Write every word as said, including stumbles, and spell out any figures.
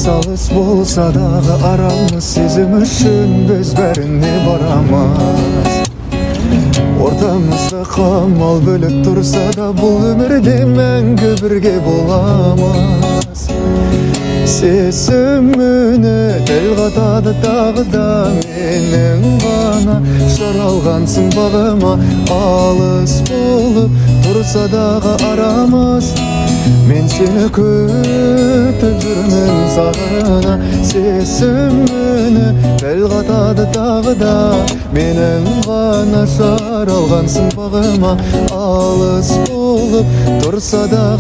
алыс болса дағы арамыз, сезім үшін біз бәріне барамыз. Ортамызда қамал бөлек тұрса да, бұл өмірде мәңгі бірге боламыз. Сезім үні тіл қатады тағы да, менің ғана жаралғансың бағыма. Алыс болып тұрса дағы арамыз, мен сені күтіп жүрмін сағына. Сезім үні тіл қатады тағы да, менің ғана жаралғансың бағыма. Алыс болып тұрса дағы